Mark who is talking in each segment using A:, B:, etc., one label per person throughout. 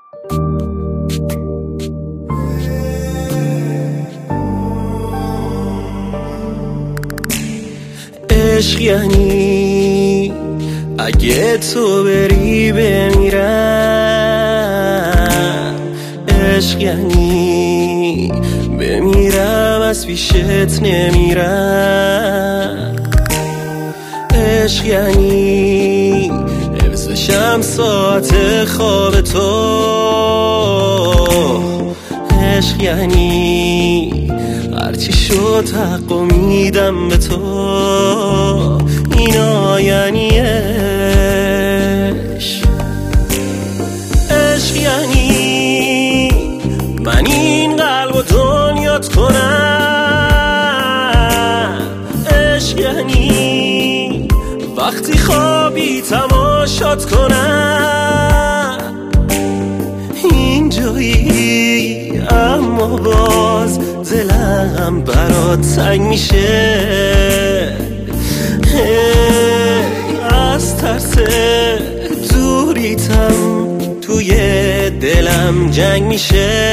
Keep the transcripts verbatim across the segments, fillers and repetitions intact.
A: عشق یعنی اگه تو بری بمیرم، عشق یعنی بمیرم از پیشت نمیرم، عشق یعنی حفظشم ساعت خواب تو، عشق یعنی هرچی شد حقو میدم به تو، اینا یعنی عشق. عشق یعنی من این قلب و دنیات کنم، عشق یعنی وقتی خوابی تماشات کنم، اینجایی اما باز دلم برات تنگ میشه، از ترس دوریتم توی دلم جنگ میشه،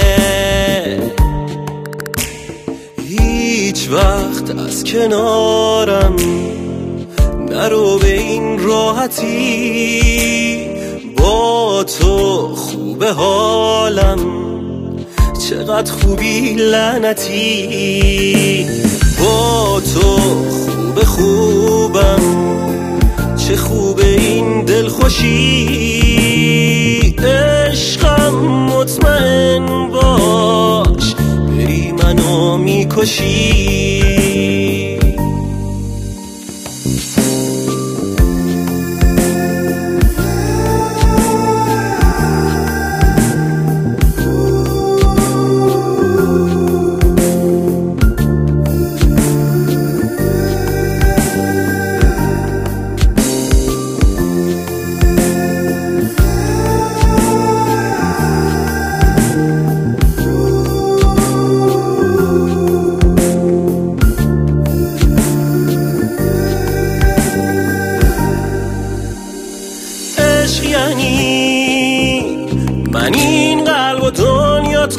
A: هیچ وقت از کنارم نرو به این راحتی، با تو خوبه حالم چقدر خوبی لعنتی، با تو خوب خوبم چه خوبه این دلخوشی، عشقم مطمئن باش بری منو میکشی. عشق یعنی من این قلب و دنیات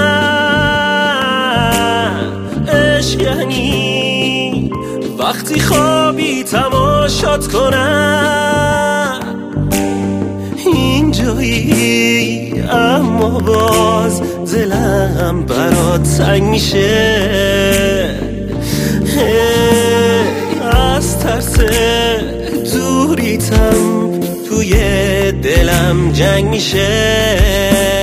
A: کنم، عشق یعنی وقتی خوابی تماشات کنم، اینجایی اما باز دلم برات تنگ میشه، از ترس دوریتم توی دلم جنگ میشه.